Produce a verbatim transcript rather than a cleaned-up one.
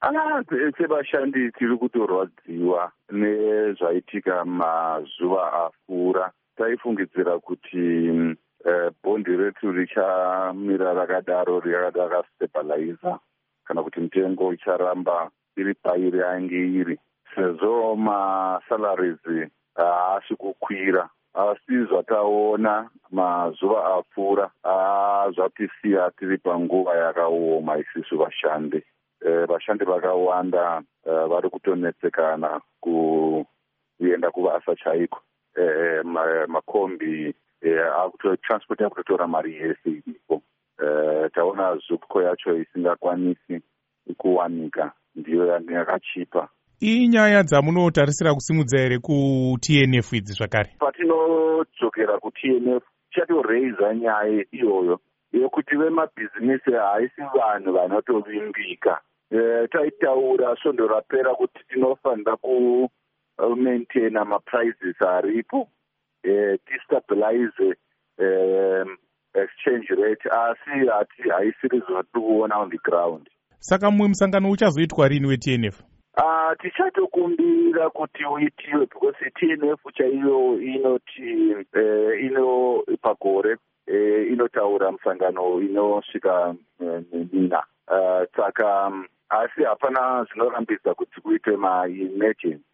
Ah, sevashandi tiri kutorwadziwa nezvaitika mazuva apfuura. Taifungidzira kuti uh, bhondi retu richamira rakadaro rakastabiliza kana kuti mitengo icharamba iri pairi ainge iri sezvo masalaries haasi uh, kukwira. Asi zvataona mazuva apfuura zvatisiya tiri panguva yakaoma isisu vashandi. Vashandi vakawanda vari kutonetsekana kuenda kuvasa chaiko. Makombi transport yakutotora mari yese iripo. Taona zupco yacho isingakwanisi kuwanika, ndiyo yakachipa. Iyi nyaya dzamunotarisira kusimudza here ku-T N F idzi zvakare? Patinodzokera ku-T N F tichatoraiza nyaya iyoyo yekuti vemabhizinesi haisi vanhu vanotovimbika. E, taitaura svondo rapera kuti tinofanira kumaintaina maprices aripo, e, tistabilize e, exchange rate, asi hati haisiri zvatikuona on the ground. Saka mumwe musangano uchazoitwa rini we-T N F? Uh, tichatokumbira kuti uitiwe because T N F chaiyo inoti uh, ino pagore uh, inotaura musangano inosvika mina uh, saka um, asi hapana zvinorambidza kuti kuite ma-emergency